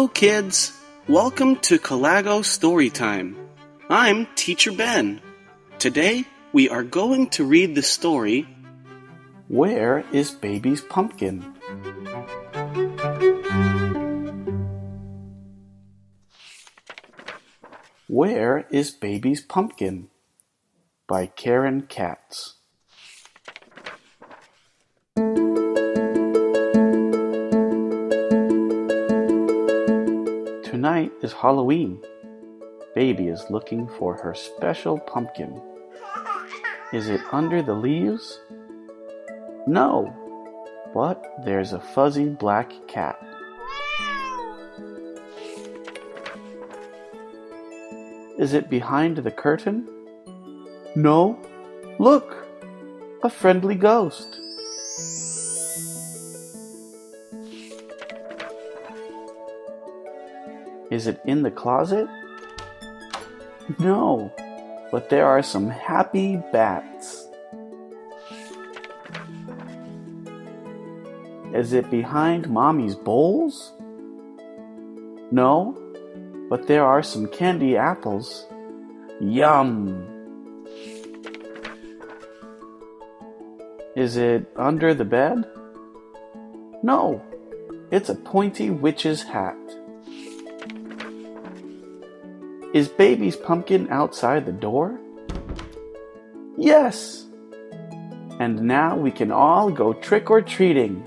Hello, kids! Welcome to Calago Storytime. I'm Teacher Ben. Today, we are going to read the story, Where is Baby's Pumpkin? Where is Baby's Pumpkin? By Karen Katz. Tonight is Halloween. Baby is looking for her special pumpkin. Is it under the leaves? No, but there's a fuzzy black cat. Is it behind the curtain? No, look, a friendly ghost. Is it in the closet? No, but there are some happy bats. Is it behind Mommy's bowls? No, but there are some candy apples. Yum! Is it under the bed? No, it's a pointy witch's hat. Is Baby's pumpkin outside the door? Yes! And now we can all go trick-or-treating.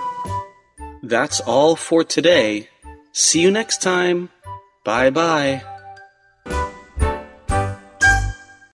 That's all for today. See you next time. Bye-bye.